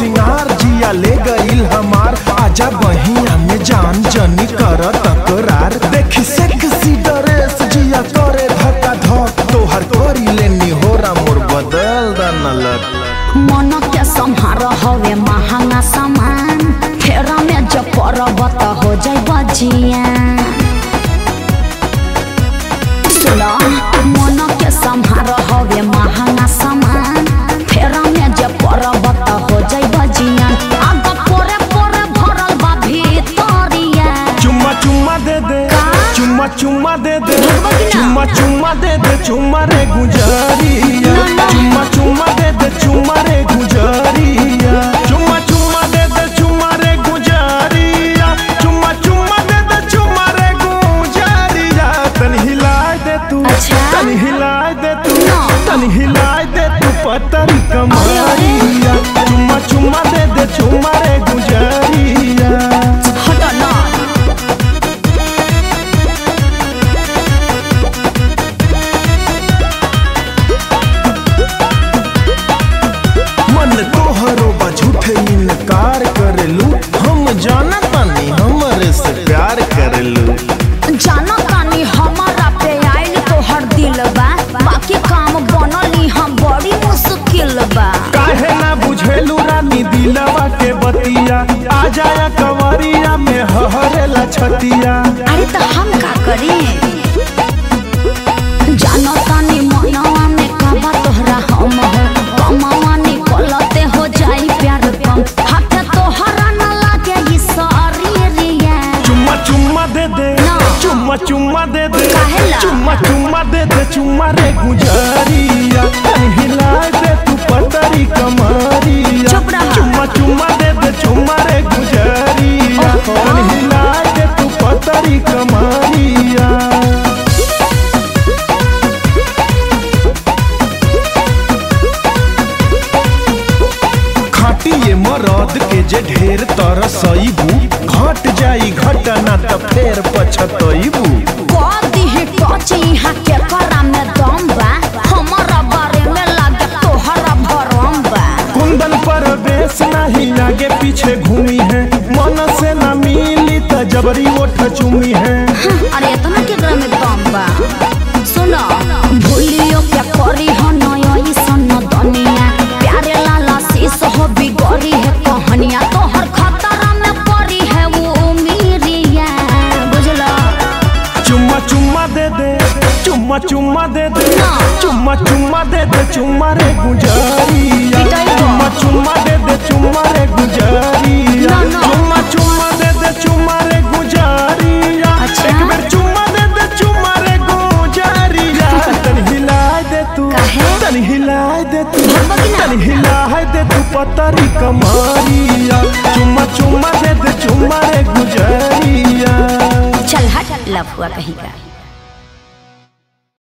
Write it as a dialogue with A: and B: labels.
A: सिंगार जिया ले गईल हमार। आजा बहिया में जान जनी कर तकरार। देखी सेक्सी ड्रेस जिया करे धक्का धक। तोहर करी लेनी होरा मोर बदल दनलक।
B: मन के संहार हवे महंगा सामान। फेरा में जब परब त हो जाए बजिया। सुनो मन के संहार हवे महंगा सामान। फेरा में जब परब त हो जाए बजिया। आग पोरे पोरे भरल बा भीतरिया।
A: चुम्मा चुम्मा दे दे, चुम्मा चुम्मा दे दे, चुम्मा चुम्मा दे दे, चुम्मा रे गुजरिया। चुम्मा चुम्मा दे दे, चुम्मा रे गुजरिया। चुम्मा चुम्मा दे दे, चुम्मा रे गुजरिया। चुम्मा चुम्मा दे दे, चुम्मा रे गुजरिया। तन हिलाए दे तू, तन हिलाए दे तू, तन हिलाए दे तू पतरी कमरिया। चुम्मा चुम्मा दे दे, चुम्मा रे गुजरिया। तोहरो झूठे इनकार करेलू। हम जाना तानी हमरे से प्यार करेलू।
B: जाना तानी हमारा पे आइल तोहर दिल बा। बाकी काम बनली हम बड़ी मुश्किल बा।
A: काहे ना बुझेलू रानी दिलवा के बतिया। आ जाया कंवरिया में हहरेला छतिया।
B: अरे तो हम का करी। जाना तानी मनवा में काबा तोहरा हम हो। कमावा निकलते हो जाई प्यार कम। हाथ तोहरा न लागे ई शरीरिया।
A: चुम्मा चुम्मा दे दे, चुम्मा चुम्मा दे दे, चुम्मा चुम्मा दे दे, चुम्मा रे गुजरिया। हिलाए दे तू पतरी कमरिया। चुम्मा चुम्मा दे दे, चुम्मा रे गुजरिया। हिलाए दे तू पतरी कमरिया। ये मरद के जे ढेर तरसईबू। घट जाई घटना त फेर पछतईबू।
B: कदी है टच यहाँ के करा में दम बा। हमारा बारे में लागे तोहरा भरम बा।
A: कुंदन परवेश नहीं आगे पीछे घूमी है। मन से न मिली त जबरी ओठ चुमी है।
B: अरे इतना केकरा में दम बा। सुनो भूलियो क्या करी हो नई सन दुनिया। प्यारे लाला शीश हो बिगड़ी है कहानिया। तोहर खतरा में पड़ी है वो मीरिया। बुझला
A: चुम्मा चुम्मा दे दे, चुम्मा चुम्मा दे दे, चुम्मा चुम्मा दे दे, चुम्मा रे गुजरिया। चुम्मा चुम्मा दे दे, चुम्मा रे गुजरिया। चुम्मा चुम्मा दे दे, चुम्मा रे गुजरिया। एक बेर चुम्मा दे दे, चुम्मा रे गुजरिया। तन हिलाए दे तू, तन हिलाए दे तू, तन हिलाए दे तू पतरी कमरिया। चुम्मा चुम्मा दे दे, चुम्मा रे गुजरिया।
B: चल हट लफुआ कहीं का।